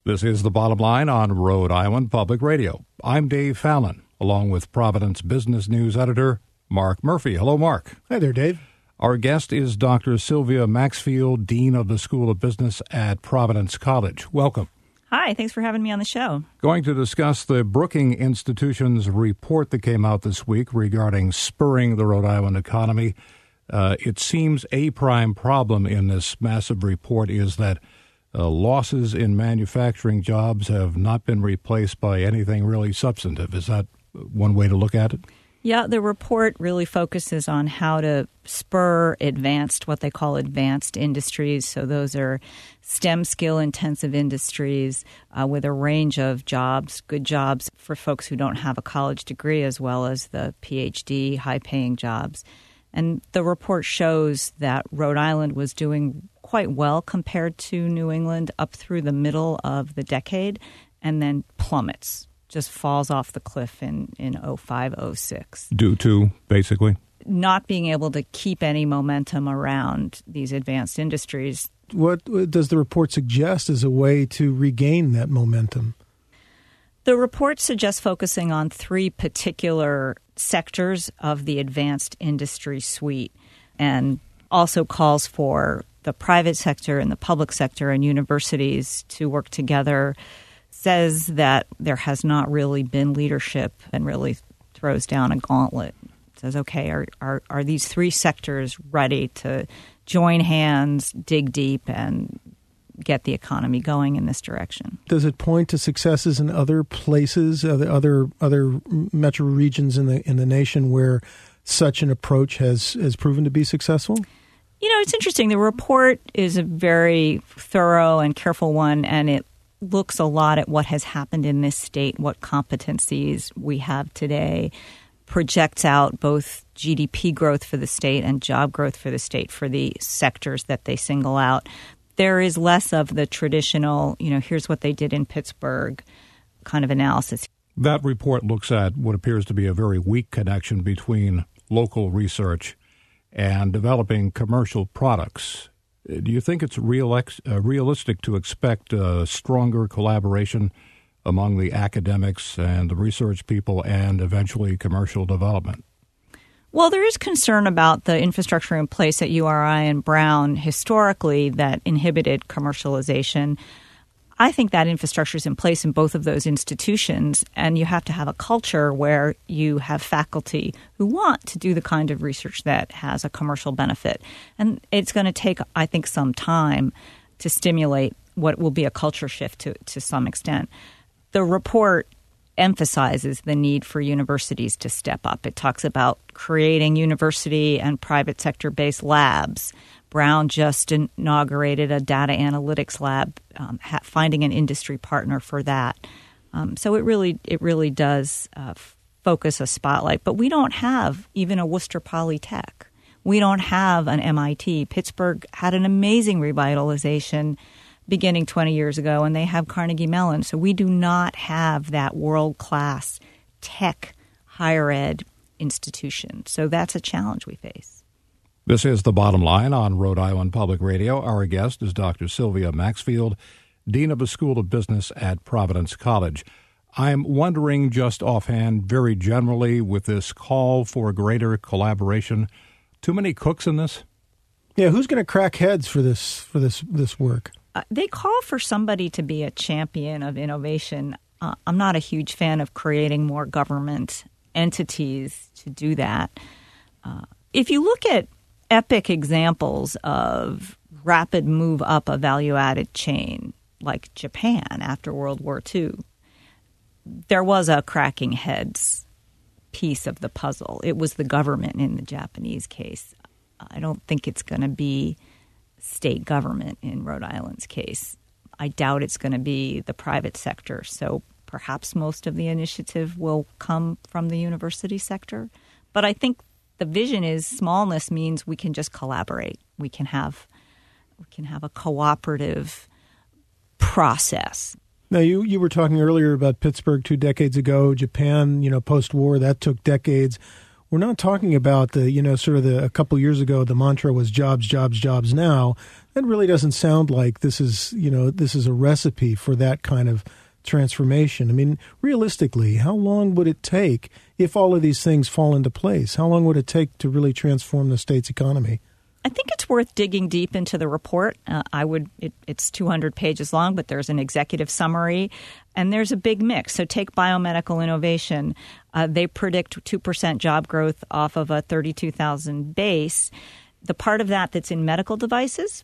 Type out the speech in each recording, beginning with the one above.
This is The Bottom Line on Rhode Island Public Radio. I'm Dave Fallon, along with Providence Business News editor Mark Murphy. Hello, Mark. Hi there, Dave. Our guest is Dr. Sylvia Maxfield, Dean of the School of Business at Providence College. Welcome. Hi, thanks for having me on the show. Going to discuss the Brookings Institution's report that came out this week regarding spurring the Rhode Island economy. It seems a prime problem in this massive report is that losses in manufacturing jobs have not been replaced by anything really substantive. Is that one way to look at it? Yeah, the report really focuses on how to spur what they call advanced industries. So those are STEM skill-intensive industries with a range of jobs, good jobs for folks who don't have a college degree, as well as the PhD, high-paying jobs. And the report shows that Rhode Island was doing quite well compared to New England up through the middle of the decade, and then plummets, just falls off the cliff in 05, 06. Due to, basically? Not being able to keep any momentum around these advanced industries. What does the report suggest as a way to regain that momentum? The report suggests focusing on three particular sectors of the advanced industry suite, and also calls for the private sector and the public sector and universities to work together, says that there has not really been leadership and really throws down a gauntlet. Says, okay, are these three sectors ready to join hands, dig deep, and get the economy going in this direction? Does it point to successes in other places, other metro regions in the nation where such an approach has proven to be successful? You know, it's interesting. The report is a very thorough and careful one, and it looks a lot at what has happened in this state, what competencies we have today, projects out both GDP growth for the state and job growth for the state for the sectors that they single out. There is less of the traditional, here's what they did in Pittsburgh kind of analysis. That report looks at what appears to be a very weak connection between local research and developing commercial products. Do you think it's realistic to expect stronger collaboration among the academics and the research people and eventually commercial development? Well, there is concern about the infrastructure in place at URI and Brown historically that inhibited commercialization. I think that infrastructure is in place in both of those institutions, and you have to have a culture where you have faculty who want to do the kind of research that has a commercial benefit. And it's going to take, I think, some time to stimulate what will be a culture shift to some extent. The report emphasizes the need for universities to step up. It talks about creating university and private sector-based labs. Brown just inaugurated a data analytics lab, finding an industry partner for that. So it really does focus a spotlight. But we don't have even a Worcester Polytech. We don't have an MIT. Pittsburgh had an amazing revitalization beginning 20 years ago, and they have Carnegie Mellon. So we do not have that world-class tech higher ed institution. So that's a challenge we face. This is The Bottom Line on Rhode Island Public Radio. Our guest is Dr. Sylvia Maxfield, Dean of the School of Business at Providence College. I'm wondering just offhand, very generally, with this call for greater collaboration, too many cooks in this? Yeah, who's going to crack heads for this work? They call for somebody to be a champion of innovation. I'm not a huge fan of creating more government entities to do that. If you look at epic examples of rapid move up a value-added chain, like Japan after World War II, there was a cracking heads piece of the puzzle. It was the government in the Japanese case. I don't think it's going to be state government in Rhode Island's case. I doubt it's going to be the private sector. So perhaps most of the initiative will come from the university sector. But I think the vision is smallness means we can just collaborate. We can have a cooperative process. Now, you were talking earlier about Pittsburgh 2 decades ago, Japan, post-war, that took decades. we're not talking about a couple years ago, the mantra was jobs, jobs, jobs now. That really doesn't sound like this is a recipe for that kind of transformation. I mean, realistically, how long would it take if all of these things fall into place? How long would it take to really transform the state's economy? I think it's worth digging deep into the report. It's 200 pages long, but there's an executive summary, and there's a big mix. So take biomedical innovation. They predict 2% job growth off of a 32,000 base. The part of that that's in medical devices,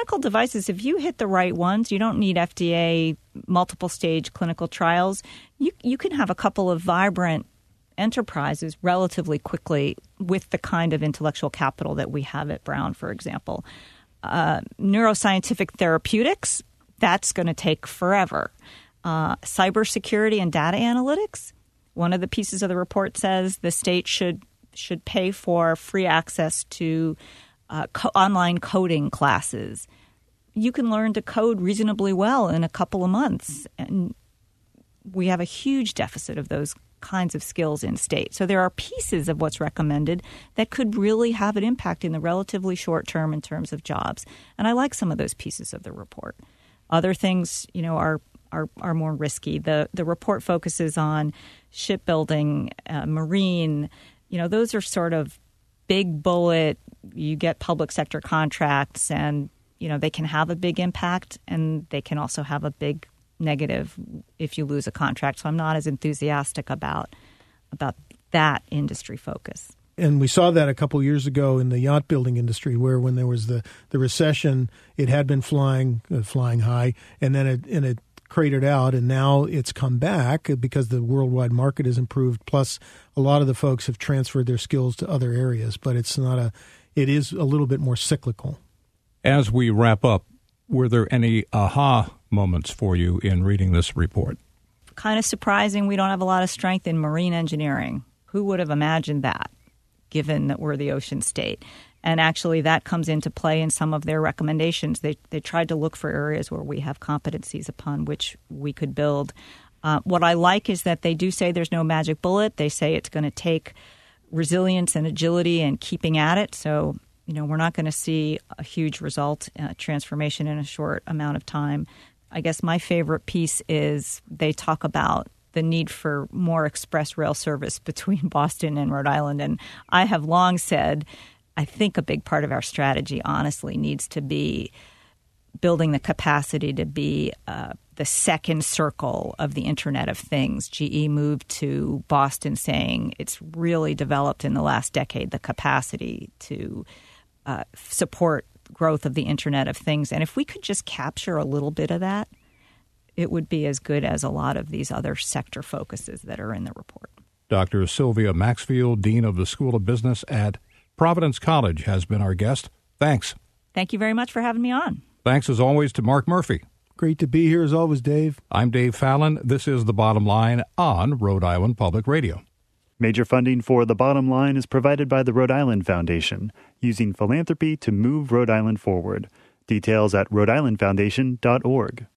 if you hit the right ones, you don't need FDA multiple stage clinical trials. You can have a couple of vibrant enterprises relatively quickly with the kind of intellectual capital that we have at Brown, for example. Neuroscientific therapeutics, that's going to take forever. Cybersecurity and data analytics, one of the pieces of the report says the state should pay for free access to online coding classes. You can learn to code reasonably well in a couple of months, and we have a huge deficit of those kinds of skills in state. So there are pieces of what's recommended that could really have an impact in the relatively short term in terms of jobs. And I like some of those pieces of the report. Other things, are more risky. The report focuses on shipbuilding, marine. Those are sort of big bullet. You get public sector contracts, and they can have a big impact, and they can also have a big negative if you lose a contract. So I'm not as enthusiastic about that industry focus. And we saw that a couple years ago in the yacht building industry, where when there was the recession, it had been flying high, and then it cratered out, and now it's come back because the worldwide market has improved. Plus, a lot of the folks have transferred their skills to other areas, but it is a little bit more cyclical. As we wrap up, were there any aha moments for you in reading this report? Kind of surprising we don't have a lot of strength in marine engineering. Who would have imagined that, given that we're the ocean state? And actually that comes into play in some of their recommendations. They tried to look for areas where we have competencies upon which we could build. What I like is that they do say there's no magic bullet. They say it's going to take resilience and agility and keeping at it. So we're not going to see a huge result, transformation in a short amount of time. I guess my favorite piece is they talk about the need for more express rail service between Boston and Rhode Island. And I have long said, I think a big part of our strategy, honestly, needs to be building the capacity to be the second circle of the Internet of Things. GE moved to Boston saying it's really developed in the last decade the capacity to support growth of the Internet of Things. And if we could just capture a little bit of that, it would be as good as a lot of these other sector focuses that are in the report. Dr. Sylvia Maxfield, Dean of the School of Business at Providence College, has been our guest. Thanks. Thank you very much for having me on. Thanks, as always, to Mark Murphy. Great to be here, as always, Dave. I'm Dave Fallon. This is The Bottom Line on Rhode Island Public Radio. Major funding for The Bottom Line is provided by the Rhode Island Foundation, using philanthropy to move Rhode Island forward. Details at rhodeislandfoundation.org.